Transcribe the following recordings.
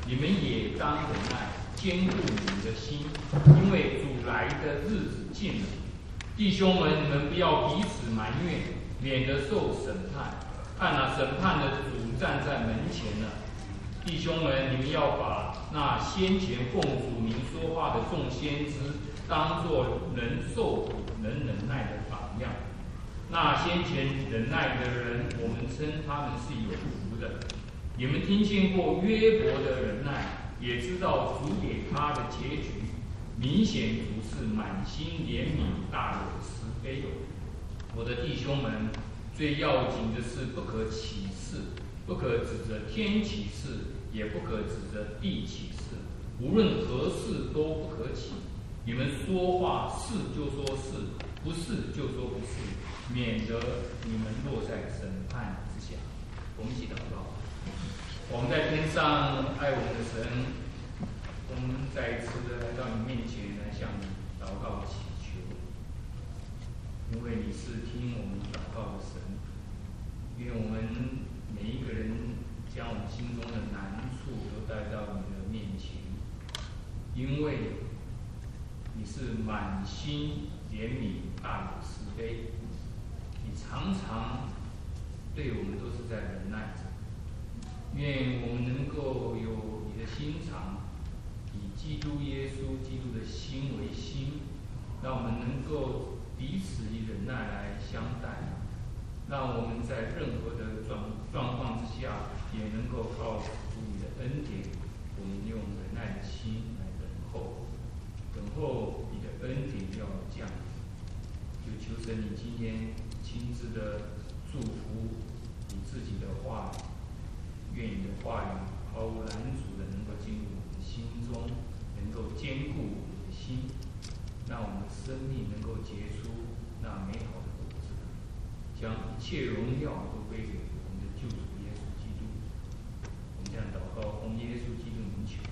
你们也当忍耐，坚固你们的心，因为主来的日子近了。弟兄们，你们不要彼此埋怨，免得受审判。看啊，审判的主站在门前了。弟兄们，你们要把那先前奉主名说话的众先知，当作能受苦、能忍耐的榜样。那先前忍耐的人，我们称他们是有福的。你们听见过约伯的忍耐，也知道主给他的结局。明显主是满心怜悯，大有慈悲。我的弟兄们，最要紧的是不可起誓，不可指着天起誓，也不可指着地起誓。无论何事都不可起。你们说话是就说是，不是就说不是，免得你们落在审判之下。我们一起祷告。我们在天上爱我们的神，我们再一次的来到你面前来向你祷告祈求，因为你是听我们祷告的神。愿我们每一个人将我们心中的难处都带到你的面前，因为你是满心怜悯，大有慈悲。你常常对我们都是在忍耐着。愿我们能够有你的心肠，以基督耶稣基督的心为心，让我们能够彼此以忍耐来相待，让我们在任何的状况之下，也能够靠主你的恩典，我们用忍耐的心来等候你的恩典要降临。就求神你今天亲自的祝福你自己的话语。愿你的话语毫无拦阻的能够进入我们的心中，能够坚固我们的心，让我们的生命能够结出那美好的果子，将一切荣耀都归给我们的救主耶稣基督。我们这样祷告，奉耶稣基督名求。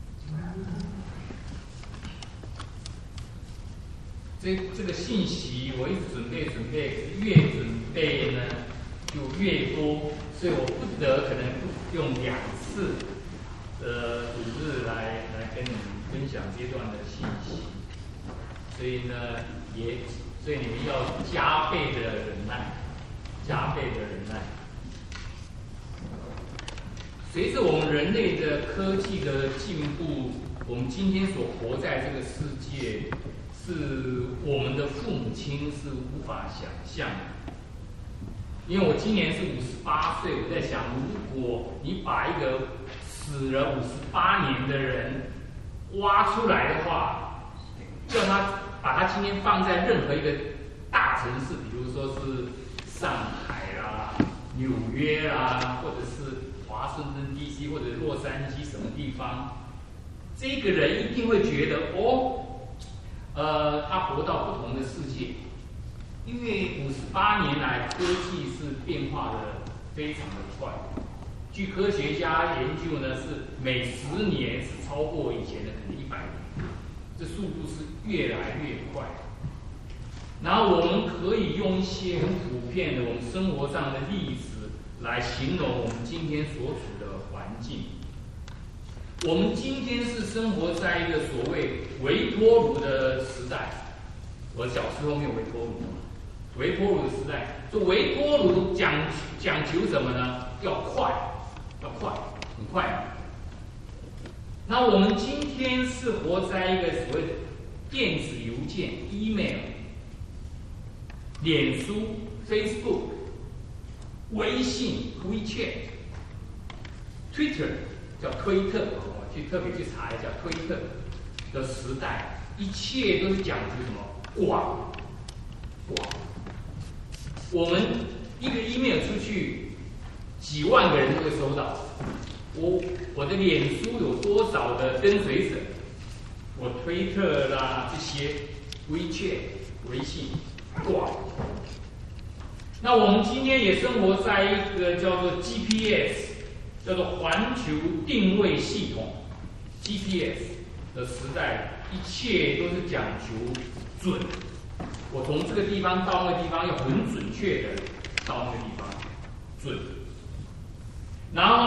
这个信息我一直准备，越准备呢就越多，所以我不得可能用2次的主日来跟你们分享这段的信息，所以呢所以你们要加倍的忍耐，加倍的忍耐。随着我们人类的科技的进步，我们今天所活在这个世界，是我们的父母亲是无法想象的。因为我今年是58岁，我在想，如果你把一个死了58年的人挖出来的话，叫他把他今天放在任何一个大城市，比如说是上海啦、纽约啦，或者是华盛顿 DC 或者洛杉矶什么地方，这个人一定会觉得他活到不同的世界。因为58年来科技是变化的非常的快，据科学家研究呢，是每10年是超过以前的可能100年，这速度是越来越快。然后我们可以用一些很普遍的我们生活上的例子来形容我们今天所处的环境。我们今天是生活在一个所谓微波炉的时代。我小时候没有微波炉，微波炉的时代，这微波炉讲求什么呢？要快，很快。那我们今天是活在一个所谓的电子邮件 （email）、脸书 （Facebook）、微信 （WeChat）、Twitter 叫推特，我特别去查一下推特的时代，一切都是讲究什么？广。我们一个 email 出去，几万个人都会收到。我的脸书有多少的跟随者？我推特啦这些 WeChat 微信广。那我们今天也生活在一个叫做 GPS， 叫做环球定位系统 GPS 的时代，一切都是讲求准。我从这个地方到那个地方要很准确的到那个地方准。然后呢，我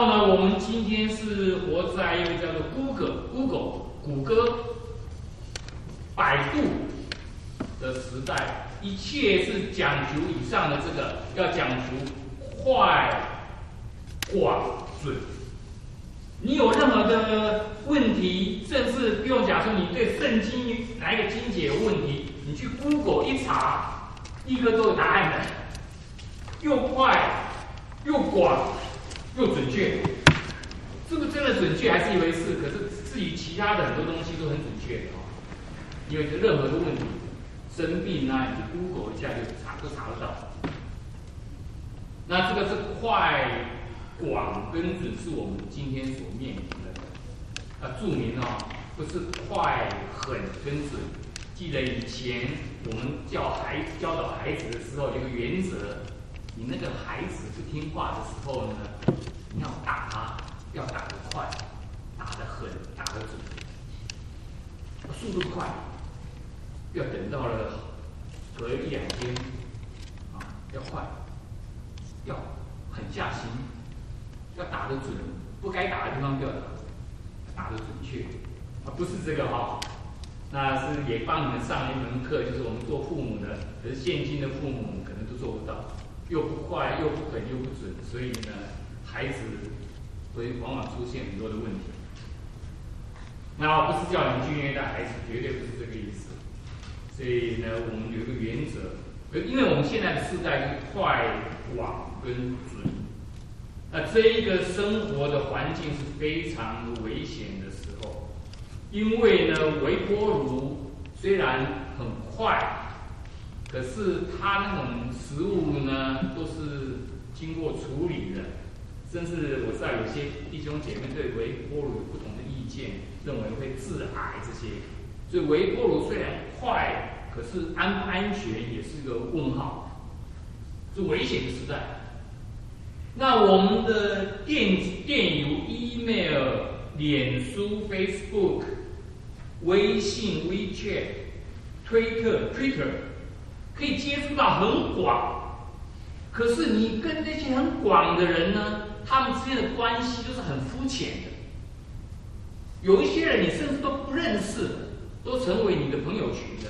我们今天是活在一个叫做谷歌、百度的时代，一切是讲求以上的这个，要讲求快、广、准。你有任何的问题，甚至不用讲说你对圣经哪一个经节有问题，你去 Google 一查，立刻都有答案的，又快又广又准确。是不是真的准确还是一回事？可是至于其他的很多东西都很准确的哦。因为任何的问题，生病啊，你去 Google 一下就查得到。那这个是快、广跟准是我们今天所面临的。注明哦，不是快、狠跟准。记得以前我们教导孩子的时候有一个原则，你那个孩子不听话的时候呢，你要打他，要打得快，打得狠，打得准，速度快，要等到了隔1-2天，要快，要狠下心，要打得准，不该打的地方不要打，打得准确，不是这个哈。那是也帮你们上一门课，就是我们做父母的，可是现今的父母可能都做不到，又不快，又不狠，又不准，所以呢，孩子会往往出现很多的问题。那不是叫你们去虐待孩子，绝对不是这个意思。所以呢，我们有一个原则，因为我们现在的时代是快、广跟准，那这一个生活的环境是非常危险的时候。因为呢，微波炉虽然很快，可是它那种食物呢都是经过处理的，甚至我知道有些弟兄姐妹对微波炉有不同的意见，认为会致癌这些。所以微波炉虽然快，可是安不安全也是个问号，是危险的时代。那我们的电邮、email、脸书、Facebook、微信、WeChat、Twitter 可以接触到很广，可是你跟那些很广的人呢，他们之间的关系都是很肤浅的。有一些人你甚至都不认识，都成为你的朋友群的。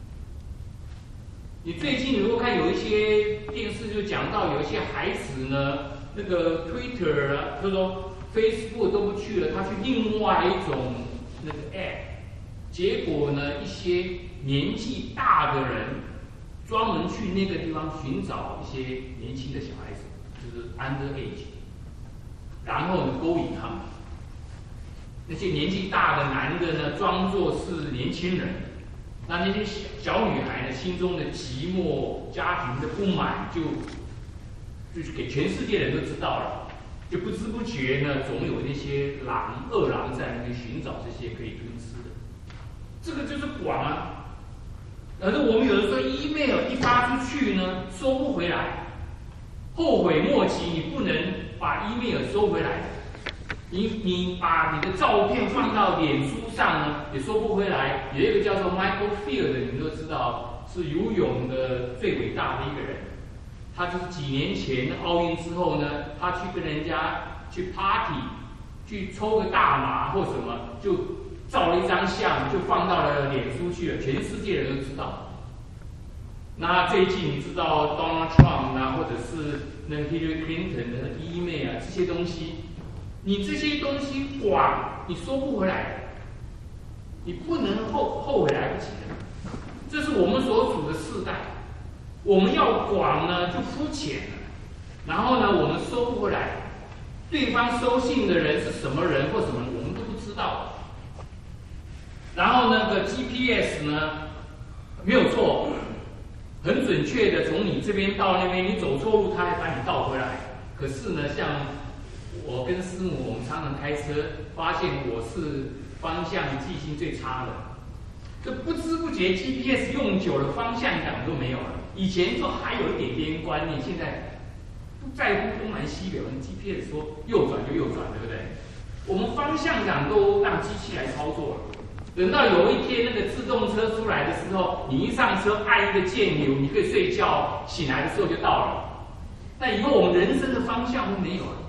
你最近如果看有一些电视就讲到有一些孩子呢，那个 Twitter 啊，就是说 Facebook 都不去了，他去另外一种那个 App。结果呢，一些年纪大的人专门去那个地方寻找一些年轻的小孩子，就是 underage， 然后呢勾引他们。那些年纪大的男的呢，装作是年轻人，那些小女孩呢，心中的寂寞、家庭的不满，就给全世界人都知道了，就不知不觉呢，总有那些恶狼在那边寻找这些可以吞吃的。这个就是广啊，可是我们有的时候 email 一发出去呢，收不回来，后悔莫及。你不能把 email 收回来，你把你的照片放到脸书上呢，也收不回来。有一个叫做 Michael Field 的，你们都知道是游泳的最伟大的一个人，他就是几年前奥运之后呢，他去跟人家去 party， 去抽个大麻或什么，就照了一张相，就放到了脸书去了，全世界人都知道。那最近你知道 Donald Trump 啊，或者是那 Hillary Clinton 的 email 啊，这些东西，你这些东西广，你收不回来的，你不能后悔来不及的。这是我们所处的世代，我们要广呢就肤浅了，然后呢我们收不回来，对方收信的人是什么人或什么人，我们都不知道。然后那个 GPS 呢，没有错，很准确的从你这边到那边，你走错路，它还把你倒回来。可是呢，像我跟师母，我们常常开车，发现我是方向记性最差的，就不知不觉 GPS 用久了，方向感都没有了。以前就还有一点点观念，现在不在乎东南西北，我们 GPS 说右转就右转，对不对？我们方向感都让机器来操作了。等到有一天那个自动车出来的时候，你一上车按一个键钮，你可以睡觉，醒来的时候就到了。但以后我们人生的方向都没有了，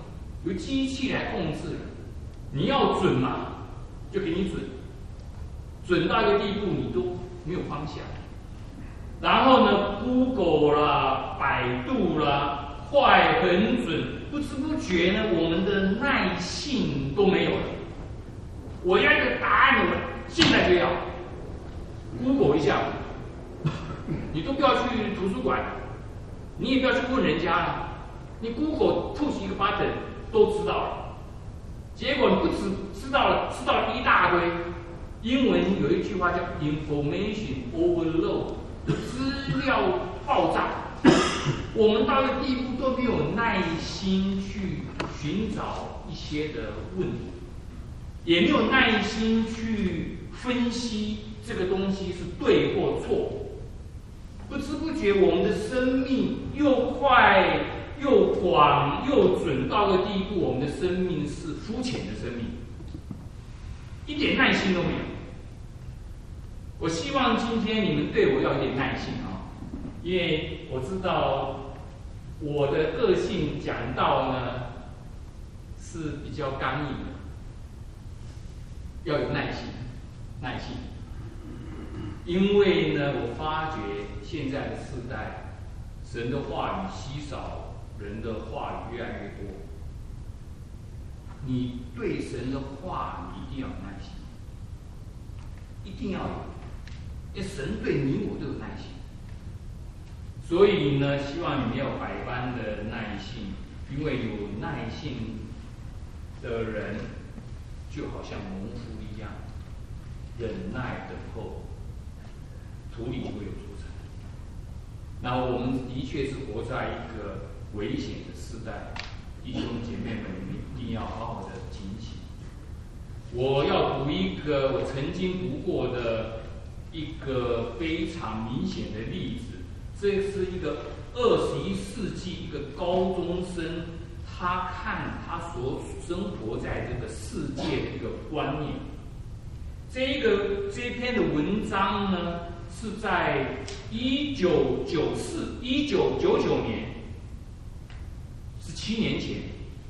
由机器来控制了。你要准嘛，就给你准，准到一个地步你都没有方向。然后呢 ，Google 啦、百度啦，快很准，不知不觉呢，我们的耐性都没有了。我要一个答案，我现在就要 Google 一下，你都不要去图书馆，你也不要去问人家了，你 Google push 一个 button 都知道了。结果你不只知道了，知道了一大堆。英文有一句话叫 information overload， 资料爆炸。我们到一个地步都没有耐心去寻找一些的问题，也没有耐心去分析这个东西是对或错。不知不觉，我们的生命又快又广又准到个地步，我们的生命是肤浅的生命，一点耐心都没有。我希望今天你们对我要有点耐心啊，因为我知道我的个性讲到呢是比较刚硬的，要有耐心，耐心。因为呢，我发觉现在的世代，神的话语稀少，人的话语越来越多。你对神的话，你一定要有耐心，一定要有，因为神对你我都有耐心。所以呢，希望你们要有百般的耐性，因为有耐性的人，就好像农夫一样，忍耐等候，土里就会有出产。那我们的确是活在一个危险的时代，弟兄姐妹们，你们一定要好好的警醒。我要读一个我曾经读过的一个非常明显的例子，这是一个21世纪一个高中生，他看他所生活在这个世界的一个观念。这篇的文章呢，是在1999年，17年前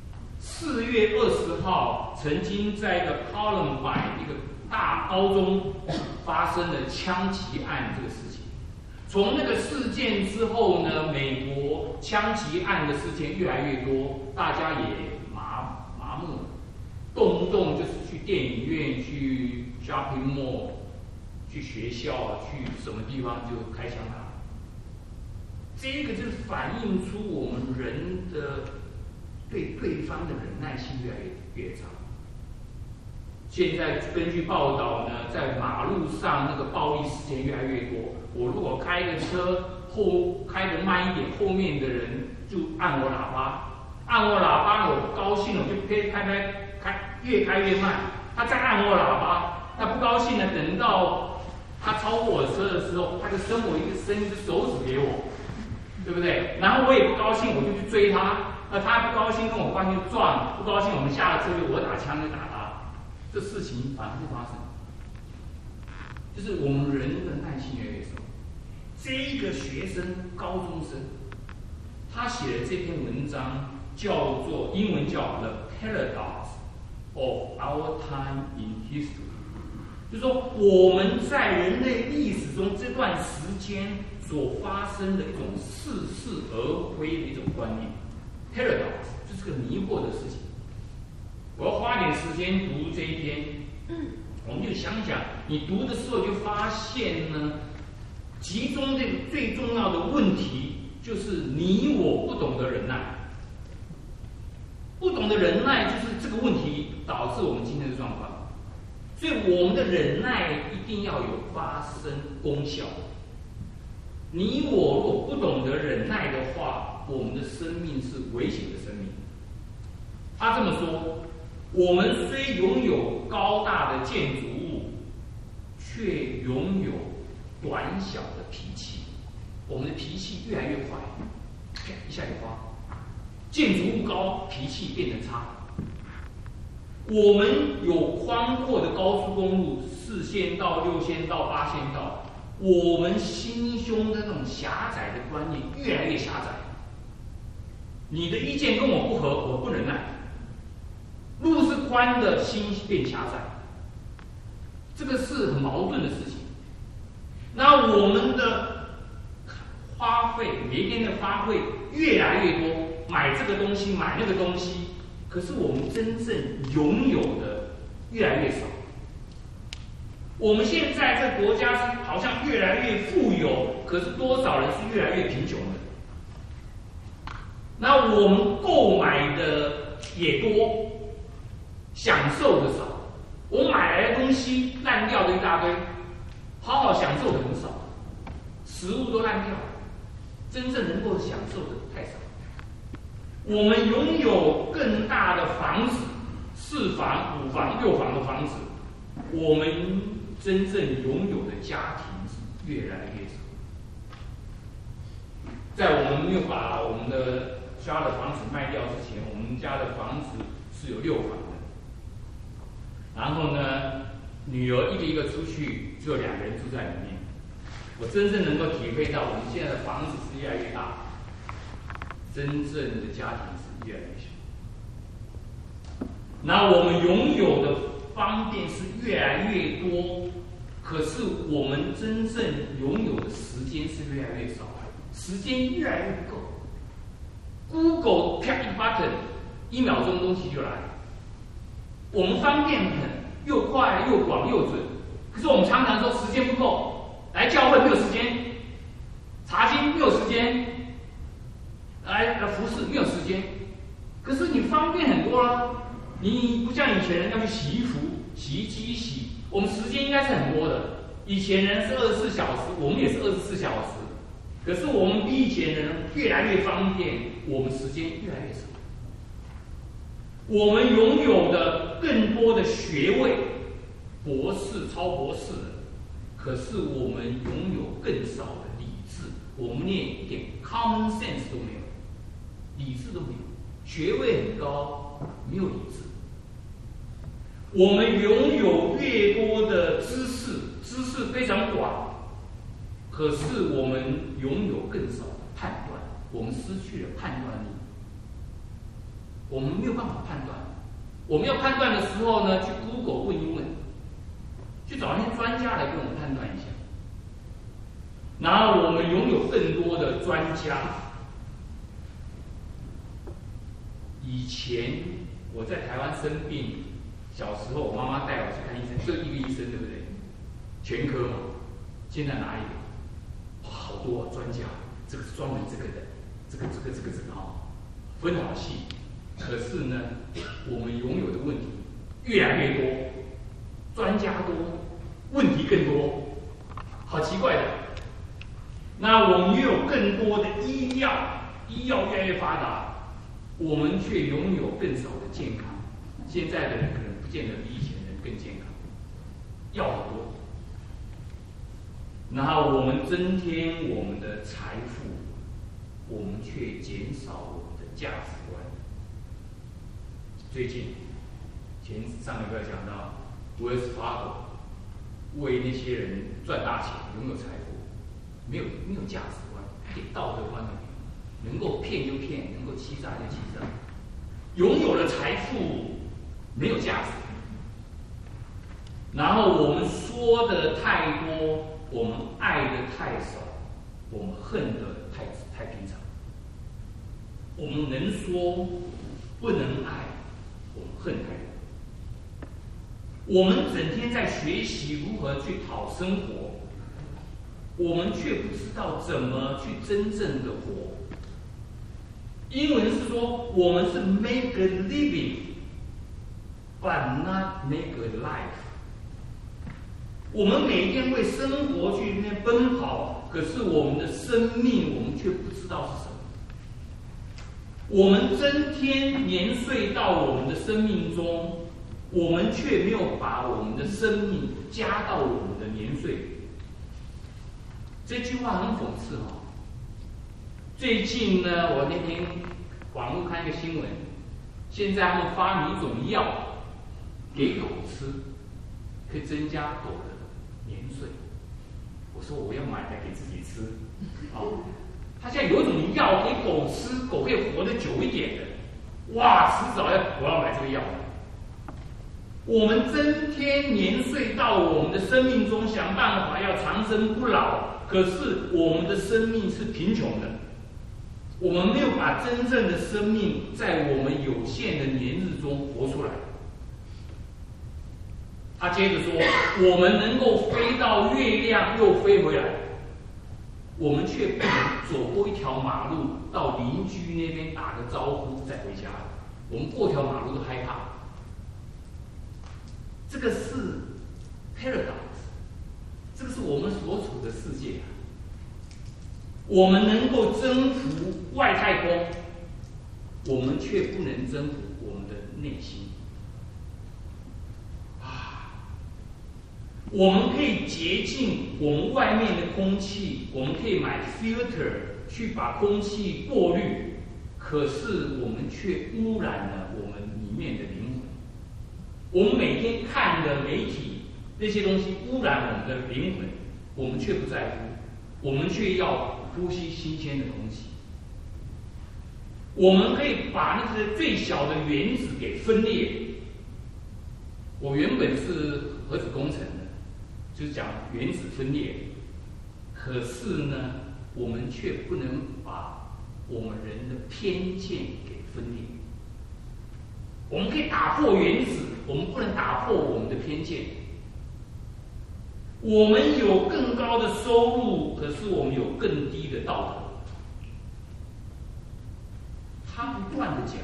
4月20号，曾经在一个 Columbine 一个大高中发生了枪击案这个事情。从那个事件之后呢，美国枪击案的事件越来越多，大家也麻木了，动不动就是去电影院、去 shopping mall、去学校、去什么地方就开枪打。这个就是反映出我们人的对对方的忍耐性越来越差。现在根据报道呢，在马路上那个暴力事件越来越多。我如果开个车开得慢一点，后面的人就按我喇叭，我不高兴了，我就越开越慢。他再按我喇叭，他不高兴了，等到他超过我车的时候，他就伸一只手指给我，对不对？然后我也不高兴，我就去追他。那他不高兴跟我关系撞，不高兴我们下了车就我打枪就打他。这事情反复发生，就是我们人的耐心越来越少。这一个学生，高中生，他写的这篇文章叫做英文叫 The Paradox of Our Time in History， 就是说我们在人类历史中这段时间所发生的一种似是而非的一种观念。Paradox 就是个迷惑的事情。我要花点时间读这一篇，我们就想想，你读的时候就发现呢，其中这个最重要的问题就是你我不懂得忍耐，不懂得忍耐就是这个问题导致我们今天的状况。所以我们的忍耐一定要有发生功效。你我若不懂得忍耐的话，我们的生命是危险的生命。他这么说，我们虽拥有高大的建筑物，却拥有短小的脾气。我们的脾气越来越快，一下就发。建筑物高，脾气变得差。我们有宽阔的高速公路，4线道、6线道、8线道，我们心胸的那种狭窄的观念越来越狭窄。你的意见跟我不合，我不忍耐， 宽的，心变狭窄，这个是很矛盾的事情。那我们的花费，每一天的花费越来越多，买这个东西，买那个东西，可是我们真正拥有的越来越少。我们现在这国家是好像越来越富有，可是多少人是越来越贫穷的？那我们购买的也多，享受的少。我买来的东西烂掉的一大堆，好好享受的很少，食物都烂掉了，真正能够享受的太少。我们拥有更大的房子，4房、5房、6房的房子，我们真正拥有的家庭是越来越少。在我们没有把我们的家的房子卖掉之前，我们家的房子是有6房的。然后呢，女儿一个一个出去，只有2个人住在里面。我真正能够体会到，我们现在的房子是越来越大，真正的家庭是越来越小。那我们拥有的方便是越来越多，可是我们真正拥有的时间是越来越少，时间越来越不够。Google 啪一 button， 1秒钟东西就来了。我们方便很，又快又广又准，可是我们常常说时间不够，来教会没有时间，查经没有时间，来服侍没有时间。可是你方便很多了，你不像以前人要去洗衣服、洗衣机洗，我们时间应该是很多的。以前人是24小时，我们也是24小时，可是我们比以前人越来越方便，我们时间越来越少。我们拥有的更多的学位，博士、超博士的，可是我们拥有更少的理智，我们连一点 common sense 都没有，理智都没有，学位很高，没有理智。我们拥有越多的知识，知识非常广，可是我们拥有更少的判断，我们失去了判断力。我们没有办法判断，我们要判断的时候呢，去 Google 问一问，去找那些专家来给我们判断一下。然后我们拥有更多的专家。以前我在台湾生病，小时候我妈妈带我去看医生，就一个医生，对不对？全科嘛。现在哪一个？好多啊，专家，这个是专门这个的，这个啊，分好细。可是呢，我们拥有的问题越来越多，专家多，问题更多，好奇怪的。那我们也有更多的医药，医药越来越发达，我们却拥有更少的健康。现在的人可能不见得比以前的人更健康，药很多。然后我们增添我们的财富，我们却减少我们的价值观。最近，上一个讲到Wells Fargo为那些人赚大钱、拥有财富，没有价值观，一点道德观都没有，能够骗就骗，能够欺诈就欺诈，拥有了财富没有价值。然后我们说的太多，我们爱的太少，我们恨的太平常。我们能说不能爱。我们恨太多，我们整天在学习如何去讨生活，我们却不知道怎么去真正的活。英文是说，我们是 make a living, but not make a life。我们每天为生活去那边奔跑，可是我们的生命，我们却不知道是什么。我们增添年岁到我们的生命中，我们却没有把我们的生命加到我们的年岁。这句话很讽刺哈。最近呢，我那天网络看一个新闻，现在他们发明一种药给狗吃，可以增加狗的年岁。我说我要买来给自己吃，他现在有一种药给狗吃，狗可以活得久一点的，哇，迟早我要买这个药。 我们增添年岁到我们的生命中，想办法要长生不老，可是我们的生命是贫穷的，我们没有把真正的生命在我们有限的年日中活出来。他接着说，我们能够飞到月亮又飞回来，我们却不能走过一条马路到邻居那边打个招呼再回家，我们过条马路都害怕。这个是 paradox， 这个是我们所处的世界啊。我们能够征服外太空，我们却不能征服我们的内心。我们可以洁净我们外面的空气，我们可以买 filter 去把空气过滤，可是我们却污染了我们里面的灵魂。我们每天看的媒体那些东西污染我们的灵魂，我们却不在乎，我们却要呼吸新鲜的空气。我们可以把那些最小的原子给分裂。我原本是核子工程的，就是讲原子分裂，可是呢，我们却不能把我们人的偏见给分裂。我们可以打破原子，我们不能打破我们的偏见。我们有更高的收入，可是我们有更低的道德。他不断的讲，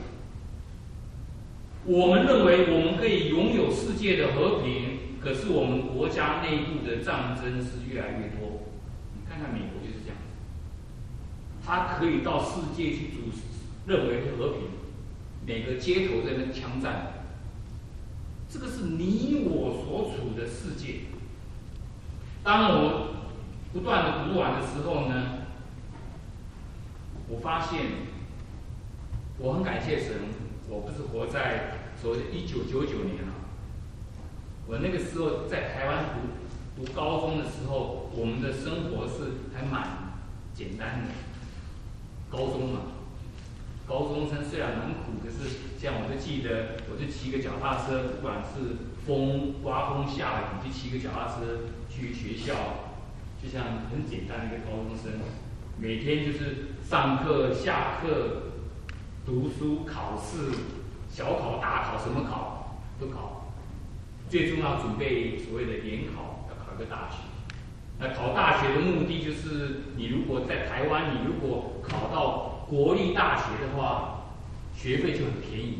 我们认为我们可以拥有世界的和平，可是我们国家内部的战争是越来越多。你看看美国就是这样子，他可以到世界去认为是和平，每个街头在那枪战。这个是你我所处的世界。当我不断的读完的时候呢，我发现我很感谢神，我不是活在所谓的1999年啊。我那个时候在台湾读高中的时候，我们的生活是还蛮简单的。高中嘛，高中生虽然蛮苦，可是像我就记得，我就骑个脚踏车，不管是刮风下雨，就骑个脚踏车去学校，就像很简单的一个高中生，每天就是上课、下课、读书、考试，小考、大考，什么考都考。最重要准备所谓的联考，要考一个大学。那考大学的目的就是，你如果在台湾，你如果考到国立大学的话，学费就很便宜，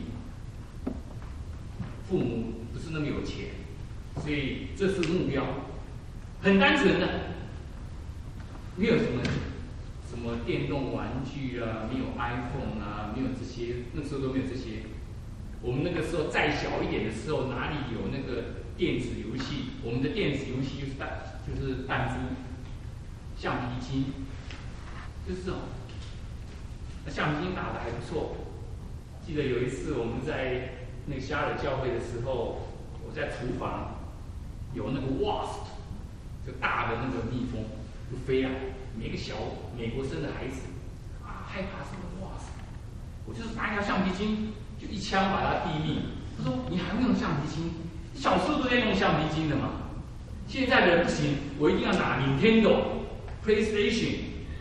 父母不是那么有钱，所以这是目标，很单纯的，没有什么电动玩具啊，没有 iPhone 啊，没有这些，那时候都没有这些。我们那个时候再小一点的时候，哪里有那个电子游戏？我们的电子游戏就是弹珠、橡皮筋，就是这种。那橡皮筋打得还不错。记得有一次我们在那个夏尔教会的时候，我在厨房有那个 wasp， 就大的那个蜜蜂就飞来，每个小美国生的孩子啊害怕什么 wasp， 我就是拿一条橡皮筋就一枪把它毙命。他说你还会用橡皮筋？小时候都在用橡皮筋的嘛。现在的人不行，我一定要拿 Nintendo、PlayStation。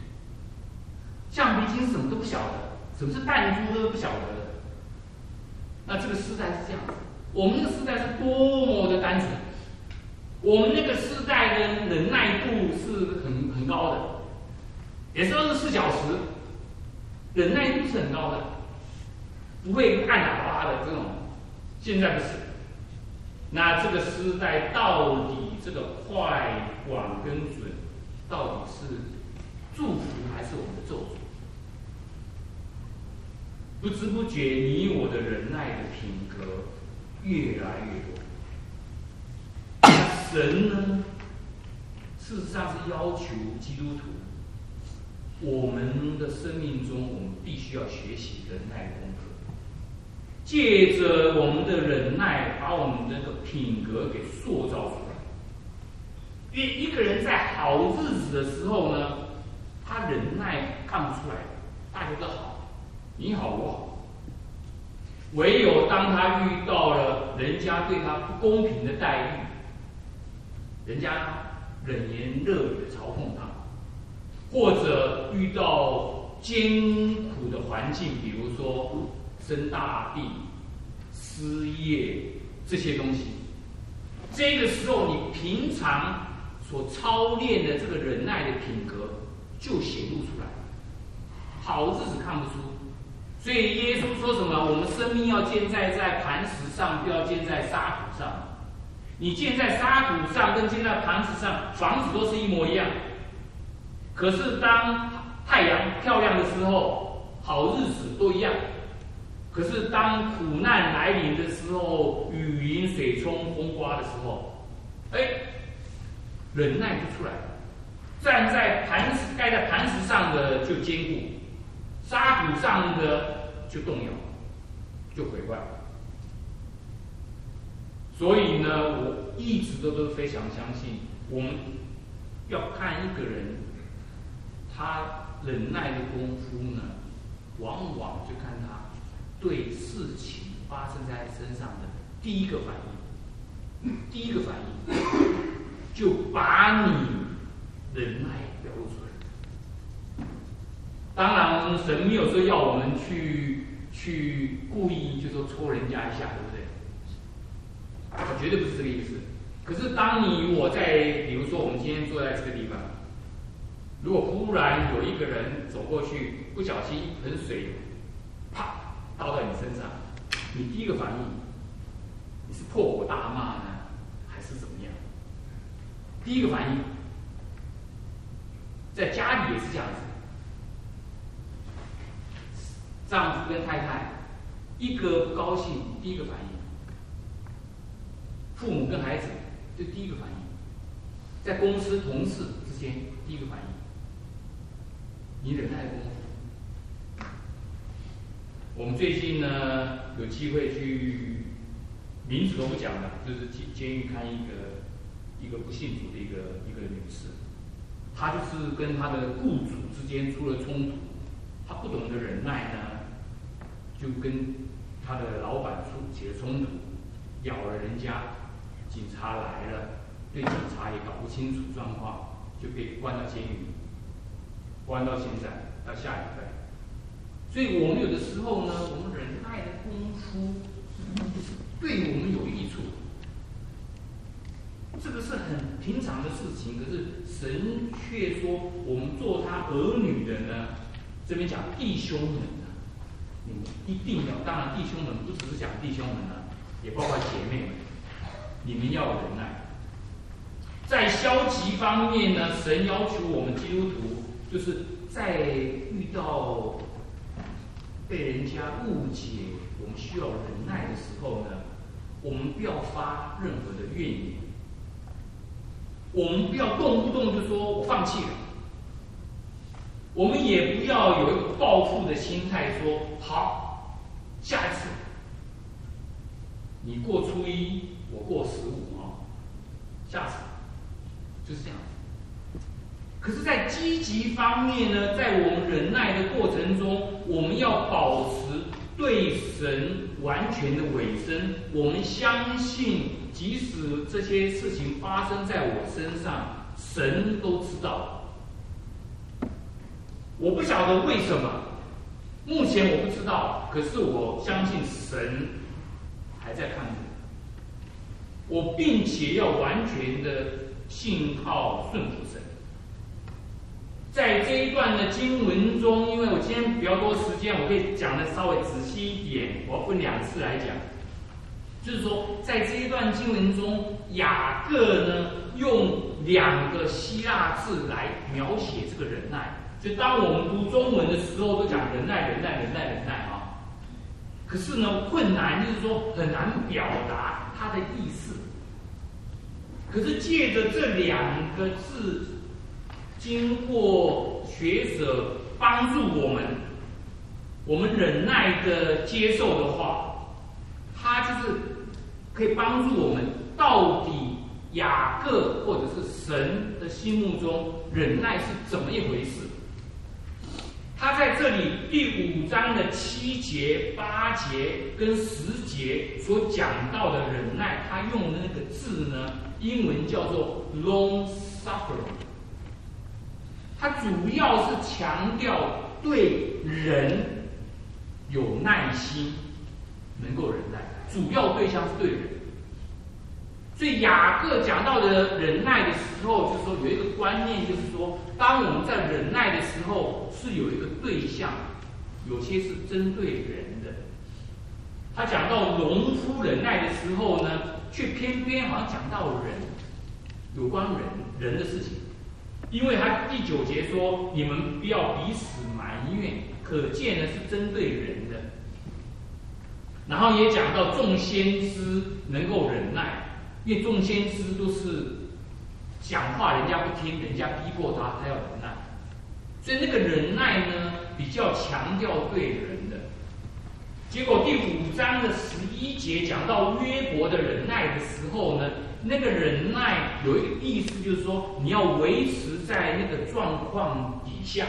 橡皮筋什么都不晓得，什么是弹珠都不晓得的。那这个时代是这样子，我们那个时代是多么的单纯，我们那个时代的忍耐度是很高的，也是24小时，忍耐度是很高的，不会按喇叭的这种。现在不是。那这个时代到底这个快、广跟准，到底是祝福还是我们的咒诅？不知不觉，你我的忍耐的品格越来越多。神呢，事实上是要求基督徒，我们的生命中，我们必须要学习忍耐的功课。借着我们的忍耐，把我们的这个品格给塑造出来。因为一个人在好日子的时候呢，他忍耐看不出来，大家都好，你好我好。 唯有当他遇到了人家对他不公平的待遇，人家冷言热语的嘲讽他，或者遇到艰苦的环境，比如说生大病、失业这些东西，这个时候你平常所操练的这个忍耐的品格就显露出来，好日子看不出。所以耶稣说什么？我们生命要建在磐石上，不要建在沙土上。你建在沙土上跟建在磐石上，房子都是一模一样。可是当太阳漂亮的时候，好日子都一样。可是当苦难来临的时候，雨淋、水冲、风刮的时候，忍耐不出来。站在盖在磐石上的就坚固，沙土上的就动摇，就毁坏。所以呢，我一直都非常相信，我们要看一个人他忍耐的功夫呢，往往就看他对事情发生在身上的第一个反应，就把你忍耐表露出来。当然，神没有说要我们去故意就说戳人家一下，对不对？绝对不是这个意思。可是当我在，比如说我们今天坐在这个地方，如果忽然有一个人走过去，不小心一盆水，啪倒在你身上，你第一个反应，你是破口大骂呢，还是怎么样？第一个反应，在家里也是这样子。丈夫跟太太一个不高兴，第一个反应；父母跟孩子就第一个反应；在公司同事之间第一个反应。你忍耐的功夫。我们最近呢有机会去，名字都不讲了，就是监狱看一个不信主的一个女士，她就是跟她的雇主之间出了冲突，她不懂得忍耐呢，就跟他的老板起了冲突，咬了人家，警察来了，对警察也搞不清楚状况，就被关到监狱，关到现在到下礼拜。所以我们有的时候呢，我们忍耐的功夫对我们有益处，这个是很平常的事情，可是神却说我们做他儿女的呢，这边讲弟兄们呢，你们一定要，当然弟兄们不只是讲弟兄们呢，也包括姐妹们，你们要忍耐。在消极方面呢，神要求我们基督徒，就是在遇到被人家误解，我们需要忍耐的时候呢，我们不要发任何的怨言，我们不要动不动就说我放弃了，我们也不要有一个报复的心态，说好，下一次你过初一，我过15啊，下次就是这样。可是，在积极方面呢，在我们忍耐的过程中，我们要保持对神完全的委身。我们相信，即使这些事情发生在我身上，神都知道。我不晓得为什么，目前我不知道，可是我相信神还在看着我，并且要完全的信靠顺服神。在这一段的经文中，因为我今天比较多时间，我可以讲的稍微仔细一点，我要分2次来讲。就是说，在这一段经文中，雅各呢用2个希腊字来描写这个忍耐。就当我们读中文的时候，都讲忍耐啊。可是呢，困难就是说很难表达它的意思。可是借着这2个字，经过学者帮助我们忍耐的接受的话，它就是可以帮助我们到底雅各或者是神的心目中忍耐是怎么一回事。 他在这里第5章的7节、8节跟10节所讲到的忍耐，他用的那个字呢，英文叫做 long suffering。它主要是强调对人有耐心，能够忍耐，主要对象是对人。所以雅各讲到的忍耐的时候，就是说有一个观念，就是说，当我们在忍耐的时候，是有一个对象，有些是针对人的。他讲到农夫忍耐的时候呢，却偏偏好像讲到人，有关人的事情。因为他第9节说：“你们不要彼此埋怨”，可见的是针对人的。然后也讲到众先知能够忍耐。因为众先知都是讲话人家不听，人家逼迫他，他要忍耐，所以那个忍耐呢比较强调对人的。结果第5章的11节讲到约伯的忍耐的时候呢，那个忍耐有一个意思，就是说你要维持在那个状况底下。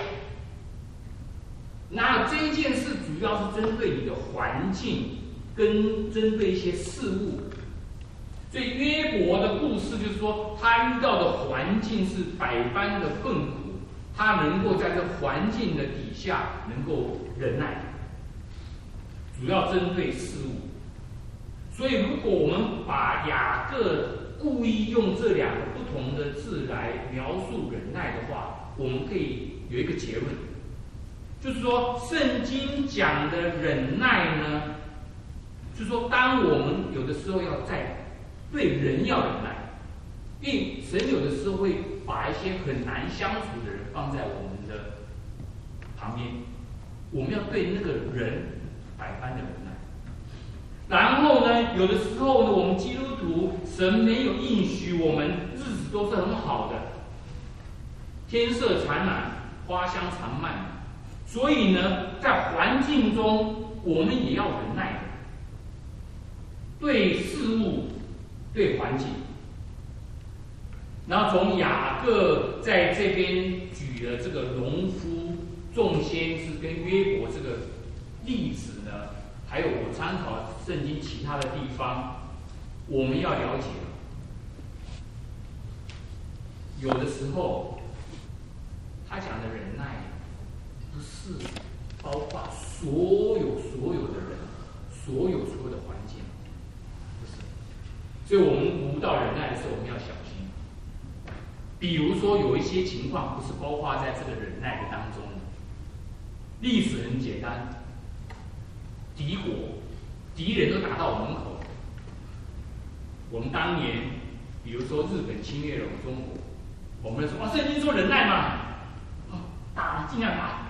那这一件事主要是针对你的环境，跟针对一些事物。所以约伯的故事就是说，他遇到的环境是百般的困苦，他能够在这环境的底下能够忍耐，主要针对事物。所以如果我们把雅各故意用这2个不同的字来描述忍耐的话，我们可以有一个结论，就是说圣经讲的忍耐呢，就是说当我们有的时候要在对人要忍耐，因为神有的时候会把一些很难相处的人放在我们的旁边，我们要对那个人百般的忍耐。然后呢，有的时候呢，我们基督徒神没有应许我们日子都是很好的，天色常蓝，花香常漫，所以呢，在环境中我们也要忍耐，对事物。对环境，然后从雅各在这边举了这个农夫、众先知跟约伯这个例子呢，还有我参考圣经其他的地方，我们要了解，有的时候他讲的忍耐，不是包括所有的人，所有的环境。所以我们读到忍耐的时候，我们要小心。比如说，有一些情况不是包括在这个忍耐的当中的。例子很简单，敌国，敌人都打到门口。我们当年，比如说日本侵略了中国，我们说圣经说忍耐嘛，打尽量打。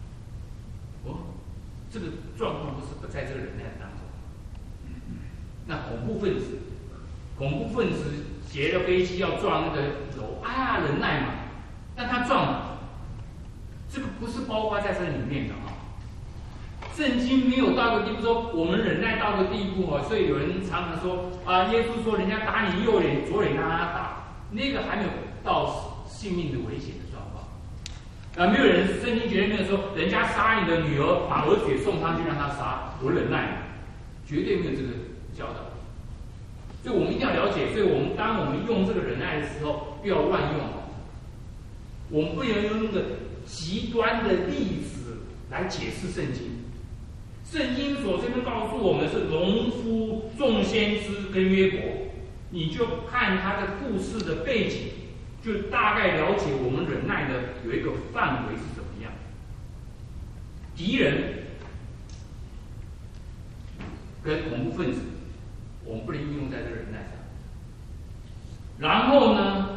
这个状况不是不在这个忍耐的当中。那恐怖分子劫了飞机要撞那个楼，忍耐嘛，但他撞了，这个不是包括在这里面的啊。圣经没有到个地步说我们忍耐到个地步啊，所以有人常常说耶稣说人家打你右脸左脸让他打，那个还没有到性命的危险的状况。没有人圣经绝对没有说人家杀你的女儿，把儿子也送上去让他杀，我忍耐，绝对没有这个教导。所以我们一定要了解，所以当我们用这个忍耐的时候，不要乱用。我们不能用那个极端的例子来解释圣经。圣经所这边告诉我们的是农夫、众先知跟约伯，你就看他的故事的背景，就大概了解我们忍耐的有一个范围是怎么样。敌人跟恐怖分子，我们不能应用在这个忍耐上。然后呢，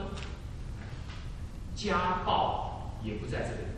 家暴也不在这个里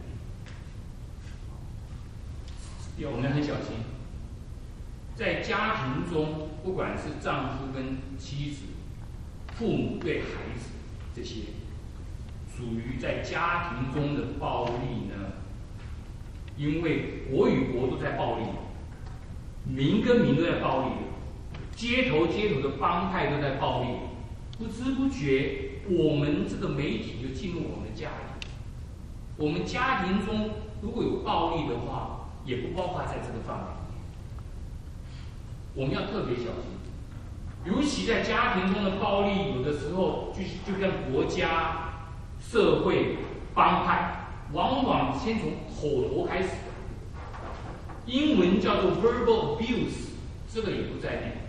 面。我们很小心，在家庭中，不管是丈夫跟妻子、父母对孩子，这些属于在家庭中的暴力呢，因为国与国都在暴力，民跟民都在暴力，街头的帮派都在暴力，不知不觉我们这个媒体就进入我们的家里。 我们家庭中如果有暴力的话，也不包括在这个范围里面。我们要特别小心，尤其在家庭中的暴力，有的时候就像国家、社会、帮派，往往先从口头开始。英文叫做 verbal abuse， 这个也不在内。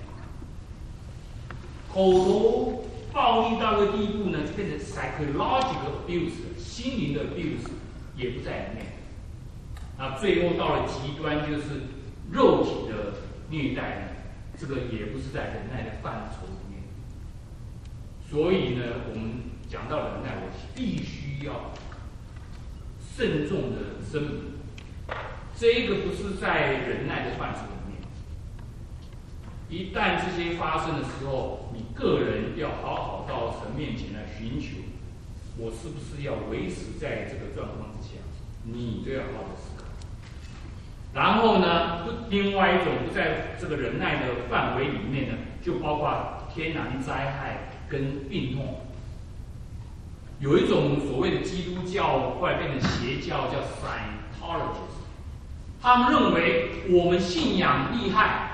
口头暴力到一个地步呢，就变成 psychological abuse， 心灵的 abuse 也不在里面。那最后到了极端，就是肉体的虐待呢，这个也不是在忍耐的范畴里面。所以呢，我们讲到忍耐，我必须要慎重的声明，这个不是在忍耐的范畴里面。一旦这些发生的时候，你个人要好好到神面前来寻求，我是不是要维持在这个状况之下？你都要好好思考。然后呢，另外一种不在这个忍耐的范围里面呢，就包括天然灾害跟病痛。有一种所谓的基督教后来变成邪教，叫 Scientologists， 他们认为我们信仰厉害，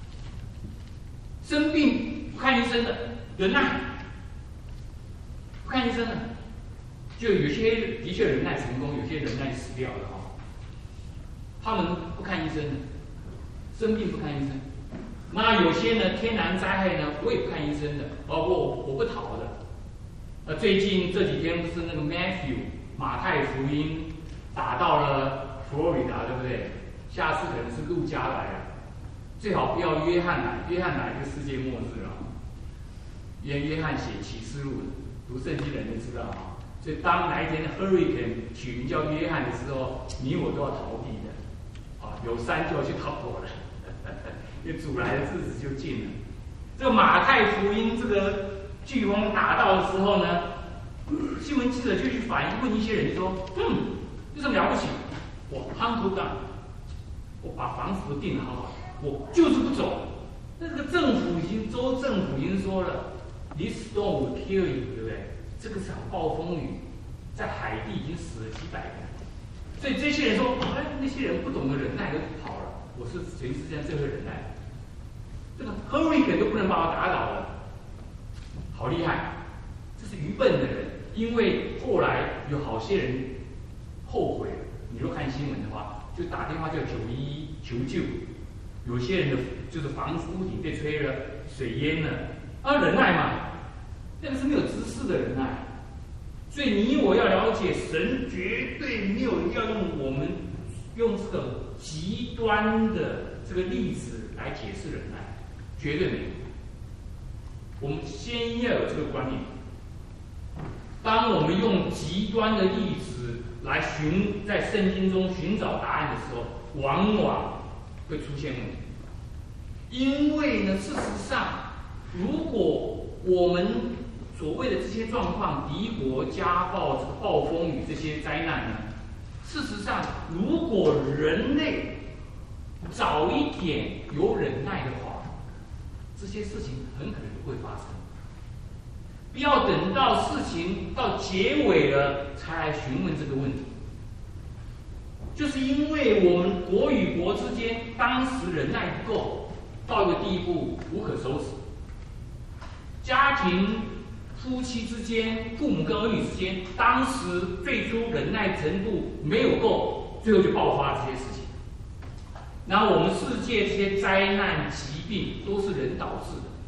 生病不看医生的，忍耐，不看医生的，就有些的确忍耐成功，有些忍耐死掉了哈。他们不看医生的，生病不看医生。那有些呢，天然灾害呢，我也不看医生的，我不逃的。最近这几天不是那个 马太福音打到了佛罗里达，对不对？下次可能是路加来了，最好不要约翰来，约翰来就世界末日了。约翰写启示录，读圣经的人就知道啊。所以当哪一天的 Hurricane 取名叫约翰的时候，你我都要逃避的。有山就要去逃躲了，因为主来的日子就近了。这个马太福音这个飓风打到的时候呢，新闻记者就去反映，问一些人说：“有什么了不起？我hunt down， 我把房子都定得好好，我就是不走。那个州政府已经说了 ，this storm will kill you， 对不对？这个场暴风雨在海地已经死了几百人。”所以这些人说，那些人不懂得忍耐都跑了。我是全世界上最会忍耐，这个 Hurricane 都不能把我打倒了，好厉害！这是愚笨的人，因为后来有好些人后悔了。你若看新闻的话，就打电话叫911求救。有些人的就是房屋顶被吹了水淹了，忍耐嘛，那个是没有知识的忍耐。所以你我要了解，神绝对没有要用这个极端的这个例子来解释忍耐，绝对没有。我们先要有这个观念。当我们用极端的例子来在圣经中寻找答案的时候，往往会出现问题。因为呢，事实上，如果我们所谓的这些状况，敌国、家暴、这个暴风雨这些灾难呢，事实上，如果人类早一点有忍耐的话，这些事情很可能不会发生。不要等到事情到结尾了才来询问这个问题，就是因为我们国与国之间当时忍耐不够，到一个地步无可收拾。家庭夫妻之间、父母跟儿女之间，当时最初忍耐程度没有够，最后就爆发了这些事情。然后我们世界这些灾难、疾病都是人导致的。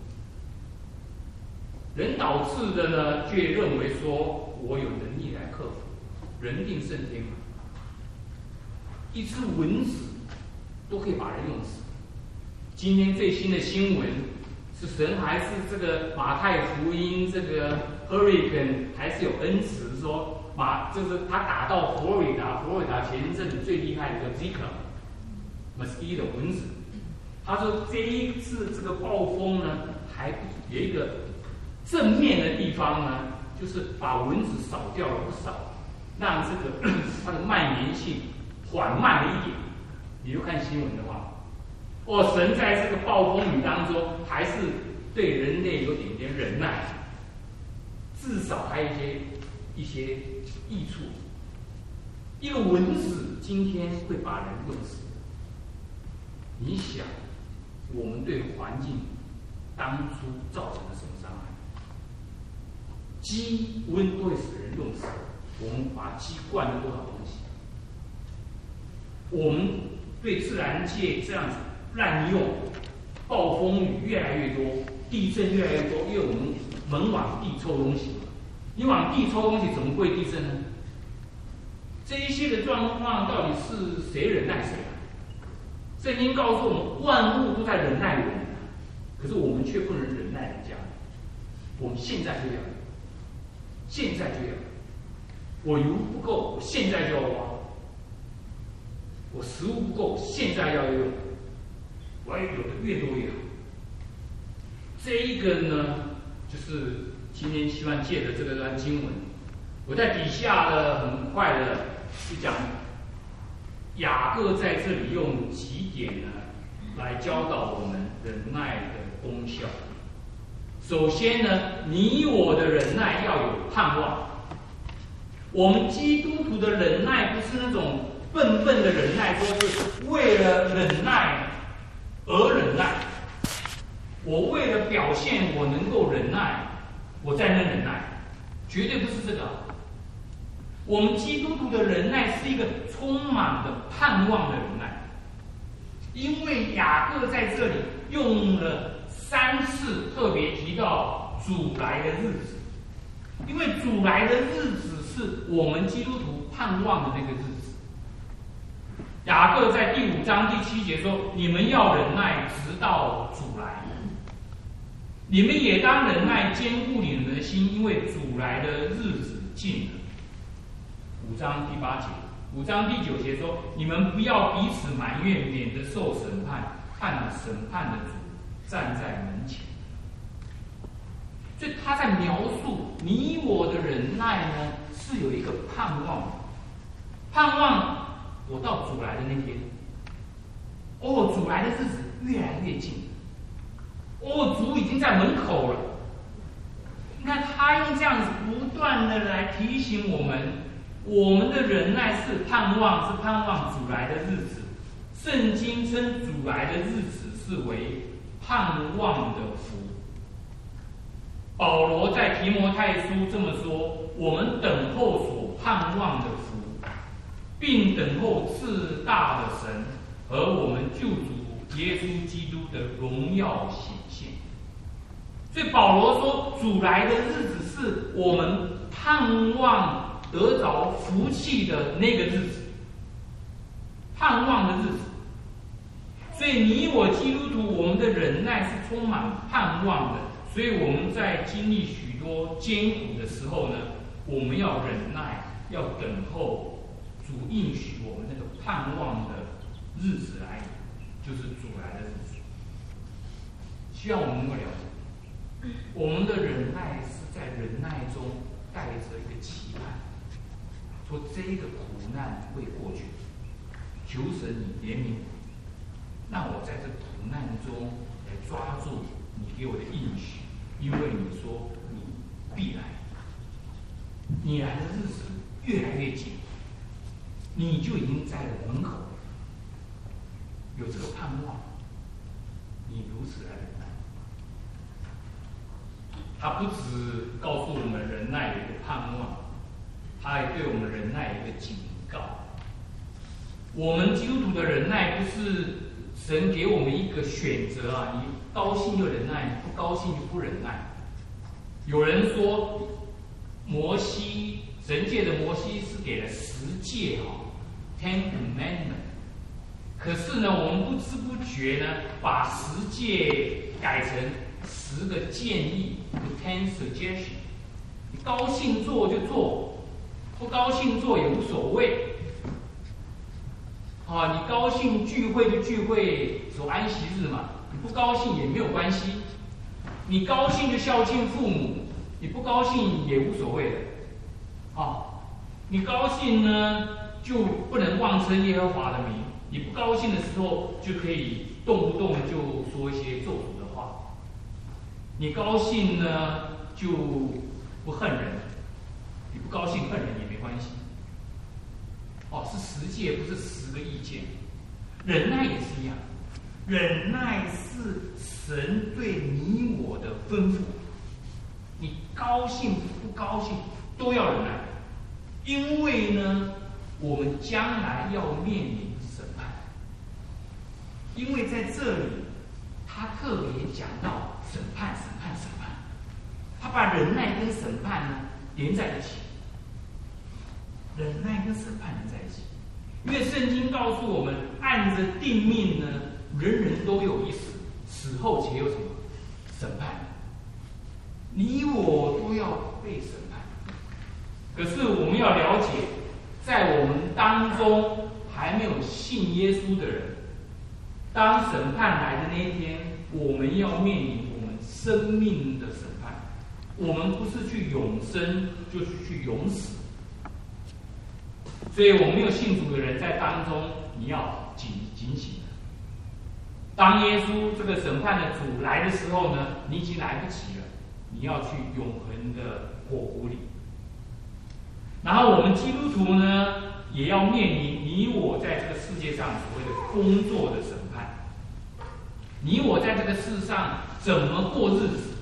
人导致的呢，却认为说我有能力来克服，人定胜天嘛。一只蚊子都可以把人用死。今天最新的新闻是神还是这个马太福音这个 Hurricane 还是有恩慈说就是他打到佛罗里达前一阵子最厉害的叫 Zika mosquito 蚊子。他说这一次这个暴风呢，还有一个正面的地方呢，就是把蚊子扫掉了不少，让这个它的蔓延性缓慢了一点。你就看新闻的话，神在这个暴风雨当中还是对人类有点忍耐，至少还有一些益处。 一个蚊子今天会把人弄死。你想，我们对环境当初造成了什么伤害？鸡瘟都会使人弄死，我们把鸡灌了多少东西？我们对自然界这样子滥用，暴风雨越来越多，地震越来越多，因为我们猛往地抽东西嘛。你往地抽东西，怎么会地震呢？这一些的状况到底是谁忍耐谁啊？圣经告诉我们，万物都在忍耐我们，可是我们却不能忍耐人家。我们现在就要，现在就要，我油不够，我现在就要挖；我食物不够，现在要用。我要有的越多越好。这一个呢，就是今天希望借着这个段经文，我在底下呢很快的去讲雅各在这里用几点呢来教导我们忍耐的功效。首先呢，你我的忍耐要有盼望。我们基督徒的忍耐不是那种笨笨的忍耐，说是为了忍耐而忍耐。我为了表现我能够忍耐，我在那忍耐，绝对不是这个。我们基督徒的忍耐是一个充满的盼望的忍耐，因为雅各在这里用了3次特别提到主来的日子，因为主来的日子是我们基督徒盼望的那个日子。雅各在第5章第7节说：“你们要忍耐，直到主来。你们也当忍耐，坚固你们的心，因为主来的日子近了。”5章第8节，5章第9节说：“你们不要彼此埋怨，免得受审判。看审判的主站在门前。”所以他在描述你我的忍耐呢，是有一个盼望的，盼望我到主来的那天。哦，主来的日子越来越近。哦，主已经在门口了。你看他用这样子不断的来提醒我们，我们的忍耐是盼望，是盼望主来的日子。圣经称主来的日子是为盼望的福。保罗在提摩太书这么说：我们等候所盼望的福，并等候至大的神和我们救主耶稣基督的荣耀显现。所以保罗说，主来的日子是我们盼望得着福气的那个日子，盼望的日子。所以你我基督徒，我们的忍耐是充满盼望的。所以我们在经历许多艰苦的时候呢，我们要忍耐，要等候主应许我们那个盼望的日子来，就是主来的日子。希望我们能够了解，我们的忍耐是在忍耐中带着一个期盼，说这个苦难会过去，求神你怜悯我，让我在这苦难中来抓住你给我的应许，因为你说你必来，你来的日子越来越近，你就已经在了门口，有这个盼望，你如此来忍耐。他不只告诉我们忍耐有一个盼望，他还对我们忍耐有一个警告。我们基督徒的忍耐不是神给我们一个选择啊，你高兴就忍耐，你不高兴就不忍耐。有人说，神界的摩西是给了10诫，10 Commandments。可是呢，我们不知不觉呢，把10诫改成10个建议 ，10 suggestions。你高兴做就做，不高兴做也无所谓。你高兴聚会就聚会，守安息日嘛，你不高兴也没有关系。你高兴就孝敬父母，你不高兴也无所谓的。你高兴呢就不能妄称耶和华的名，你不高兴的时候就可以动不动就说一些咒诅的话。你高兴呢就不恨人，你不高兴恨人也没关系。 哦，是10诫，不是10个意见。忍耐也是一样，忍耐是神对你我的吩咐，你高兴不高兴都要忍耐，因为呢，我们将来要面临审判。因为在这里，他特别讲到审判，他把忍耐跟审判呢连在一起，忍耐跟审判连在一起。因为圣经告诉我们，按着定命呢，人人都有一死，死后且有什么审判？你我都要被审判。可是我们要了解，在我们当中还没有信耶稣的人，当审判来的那一天，我们要面临我们生命的审判。我们不是去永生，就是去永死。所以我们没有信主的人在当中，你要警醒。当耶稣这个审判的主来的时候呢，你已经来不及了，你要去永恒的火湖里。然后我们基督徒呢，也要面临你我在这个世界上所谓的工作的审判。你我在这个世上怎么过日子？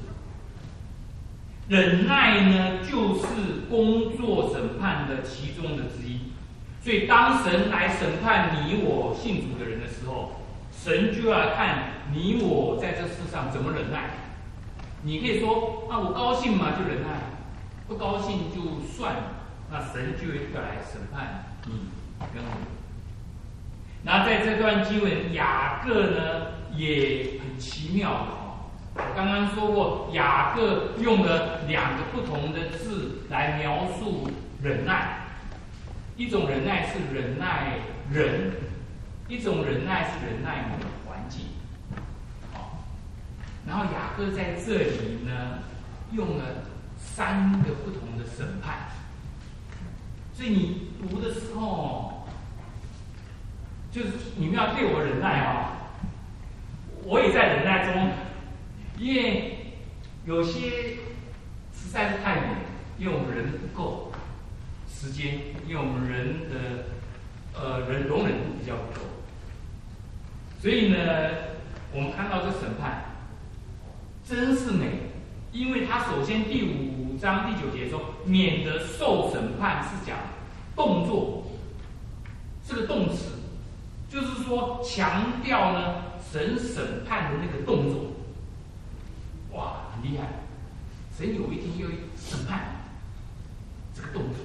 忍耐呢，就是工作审判的其中的之一。所以当神来审判你我信主的人的时候，神就要看你我在这世上怎么忍耐。你可以说，那我高兴嘛就忍耐，不高兴就算了，那神就要来审判你跟我。然后在这段经文，雅各呢也很奇妙的哦。我刚刚说过，雅各用了2个不同的字来描述忍耐。一种忍耐是忍耐人，一种忍耐是忍耐你的环境。好，然后雅各在这里呢，用了3个不同的审判。所以你读的时候，就是你们要对我忍耐啊！我也在忍耐中，因为有些实在是太远，因为我们人不够。时间，因为我们人的人容忍度比较不够，所以呢，我们看到这审判真是美，因为它首先第5章第9节说，免得受审判是讲动作，是个动词，就是说强调呢神审判的那个动作，哇，很厉害，神有一天要审判这个动作。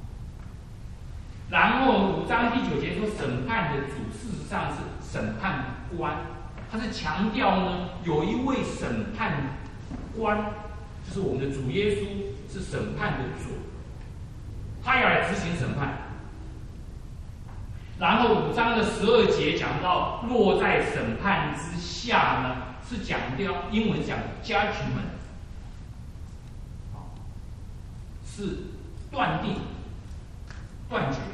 然后5章第9节说，审判的主事实上是审判官，他是强调呢，有一位审判官，就是我们的主耶稣是审判的主，他要来执行审判。然后5章的12节讲到，落在审判之下呢，是讲掉英文讲 judgment， 是断定、断绝。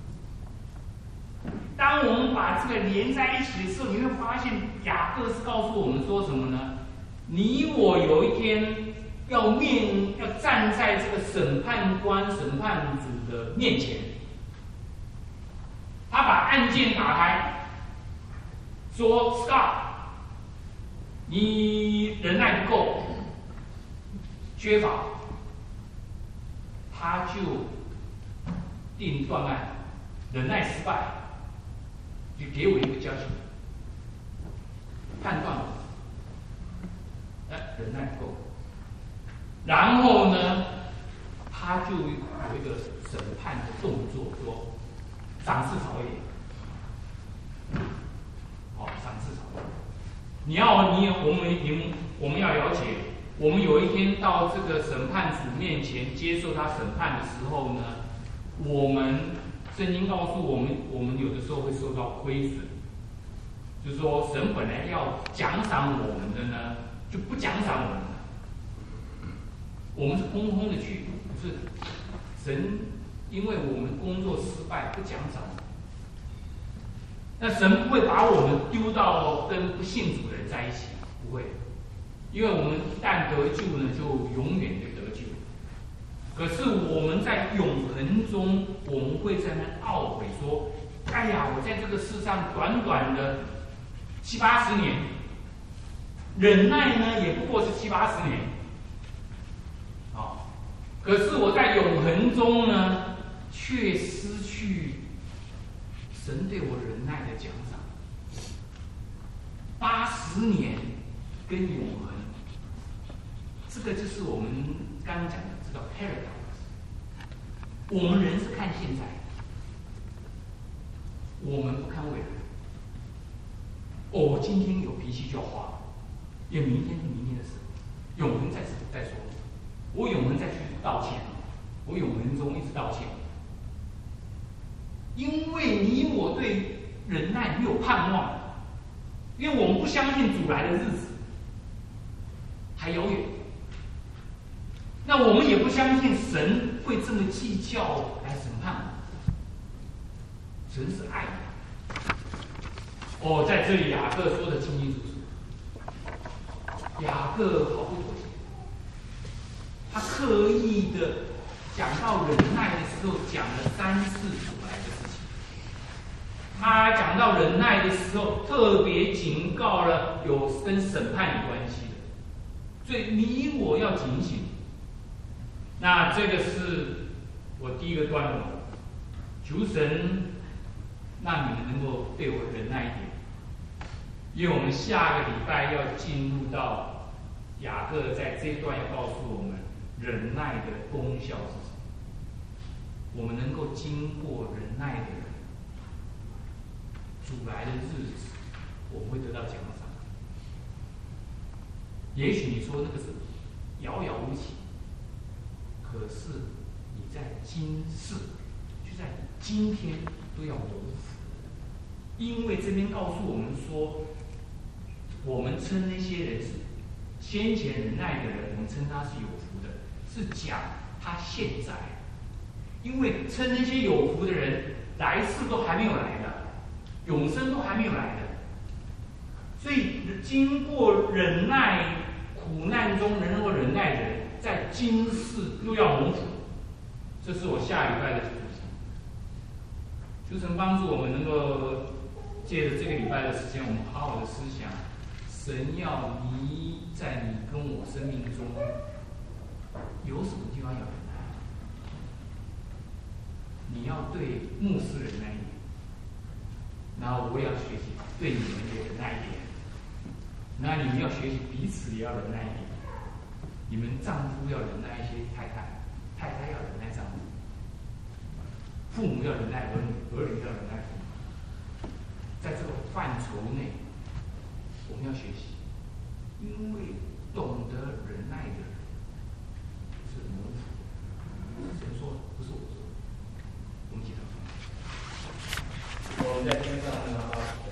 当我们把这个连在一起的时候，你会发现雅各是告诉我们说什么呢？你我有一天要站在这个审判官、审判主的面前。他把案件打开，说 ：“Scott， 你忍耐不够，缺乏。”他就定断案，忍耐失败。就给我一个教训，判断我，忍耐不够。然后呢，他就有一个审判的动作，说赏赐少一点，好，赏赐少一点。我们要了解，我们有一天到这个审判主面前接受他审判的时候呢，圣经告诉我们有的时候会受到亏损，就是说神本来要奖赏我们的呢，就不奖赏我们了。我们是空空的去，可是神因为我们工作失败不奖赏我们，那神不会把我们丢到跟不信主的人在一起，不会，因为我们一旦得救呢，就永远的得救。 可是我们在永恒中，我们会在那懊悔说：“哎呀，我在这个世上短短的70、80年，忍耐呢也不过是70、80年，可是我在永恒中呢，却失去神对我忍耐的奖赏。80年跟永恒，这个就是我们刚刚讲的这个 paradox。我们人是看现在，我们不看未来。我今天有脾气就要化，因为明天是明天的事，永恒再说。我永恒再去道歉，我永恒中一直道歉，因为你我对忍耐没有盼望，因为我们不相信主来的日子还遥远，那我们也不相信神会这么计较来审判我们。神是爱的。在这里雅各说的清清楚楚，雅各毫不妥协。他刻意的讲到忍耐的时候，讲了3次主来的事情。他讲到忍耐的时候，特别警告了有跟审判有关系的，所以你我要警醒。那这个是我第一个段落，求神让你们能够对我忍耐一点，因为我们下个礼拜要进入到雅各在这一段要告诉我们忍耐的功效是什么？我们能够经过忍耐的人，主来的日子，我们会得到奖赏。也许你说那个是遥遥无期，可是你在今世，就在今天都要蒙福，因为这边告诉我们说，我们称那些人是先前忍耐的人，我们称他是有福的，是讲他现在，因为称那些有福的人，来世都还没有来的，永生都还没有来的，所以经过忍耐苦难中能够忍耐的人，在今世又要蒙福。这是我下礼拜的主题。求神帮助我们能够借着这个礼拜的时间，我们好好的思想，神要你在你跟我生命中有什么地方要忍耐？你要对牧师忍耐一点，然后我也要学习对你们也忍耐一点。那你们要学习彼此也要忍耐一点。你们丈夫要忍耐一些太太，太太要忍耐丈夫，父母要忍耐儿女，儿女要忍耐父母。在这个范畴内，我们要学习，因为懂得忍耐的人是蒙福。神说，不是我说。我们一起祷告。我们在天上的阿爸。